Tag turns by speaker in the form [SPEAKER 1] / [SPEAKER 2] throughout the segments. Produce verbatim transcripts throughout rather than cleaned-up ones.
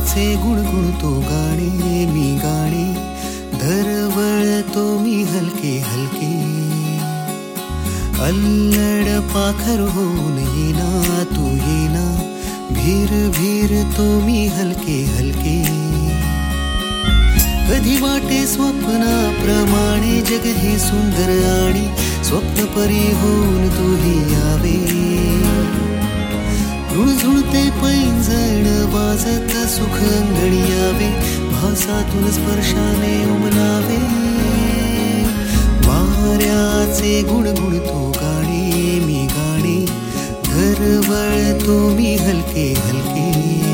[SPEAKER 1] वाऱ्याचे गुणगुणतो गाणे मी गाणे, दरवळतो मी हलके हलके. अल्लड पाखर होऊन येना तू येना, भीर भीरतो मी हलके हलके. कधी वाटे स्वप्नाप्रमाणे जग हे सुंदर आणि स्वप्नपरी होऊन तूही यावे. झुळझुळते पैंजण वाजत सुख अंगणी यावे, भासातून स्पर्शाने उमलावे. वाऱ्याचे गुणगुणतो गाणे मी गाणे, दरवळतो मी हलके हलके.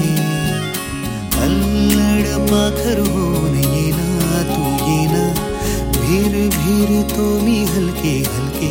[SPEAKER 1] अल्लड पाखर होऊन येना तू येना, भीर भीरतो मी हलके हलके.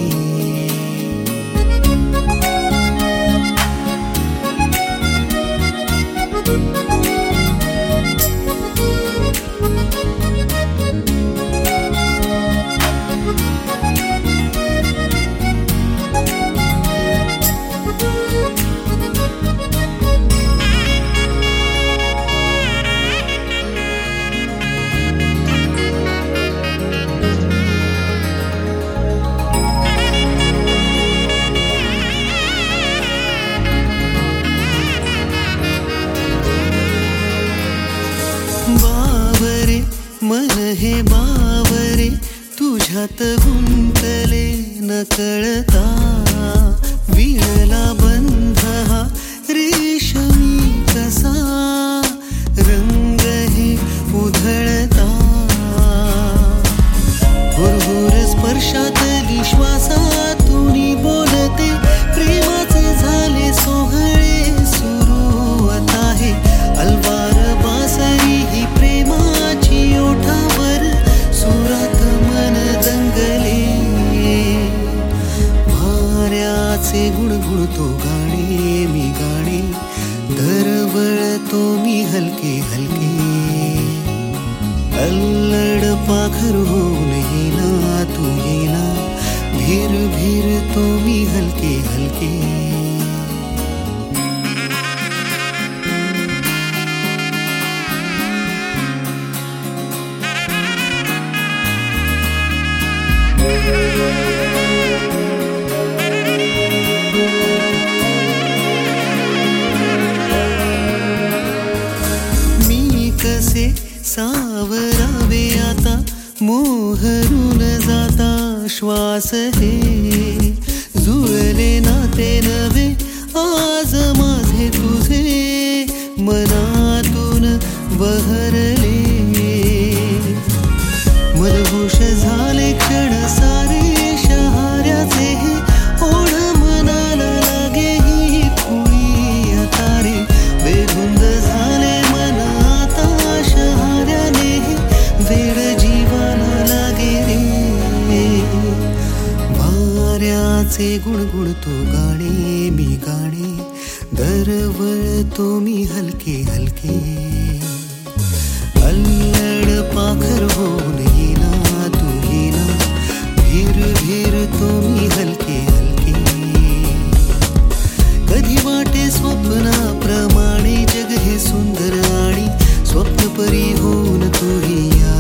[SPEAKER 1] बावरे मन हे बावरे, तुझ्यात गुंतले न कळता. विणला बंध हा रेशमी कसा, रंग हे उधळता. हुरहुर स्पर्शातली श्वासातून बोलते, प्रेमाचे झाले सोहळे सुरू आता हे. अलवार बासरी ही प्रेमाची ओठावर, सुरात मन दंगले. वाऱ्याचे गुणगुणतो गाणे मी गाणे, दरवळतो मी हलके हलके. अल्लड पाखर होऊन येना तू येना, भीर भीरतो मी हलके हलके. मी कसे सावरावे आता, मोहरून जाता श्वास हे. जुळले नाते नवे आज माझे तुझे, मनातून बहरले. मदहोश झाले क्षण सारे शहाऱ्याचे हे, ओढ मनाला लागे ही खुळी तारे. बेधुंद झाले मन आता शहाऱ्याने हे, वेळ जीवाला लागे रे. वाऱ्याचे गुणगुणतो गाणे मी गाणे, दरवळतो मी हलके हलके. अल्लड पाखर होऊन येना तू येना, भीर भीरतो मी हलके हलके. कधी वाटे स्वप्नाप्रमाणे जग हे सुंदर आणि स्वप्नपरी होऊन तूही या.